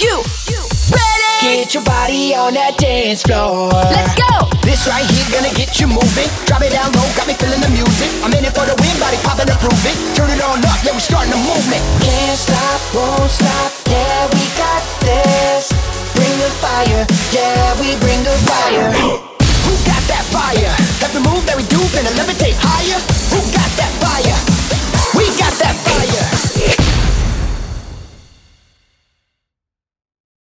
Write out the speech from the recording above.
You ready? Get your body on that dance floor. Let's go. This right here gonna get you moving. Drop it down low, got me feeling the music. I'm in it for the win, body popping and prove it. Turn it on up, yeah, we starting the movement. Can't stop, won't stop, yeah, we got this. Bring the fire, yeah, we bring the fire. Who got that fire? Every move that we do, finna levitate.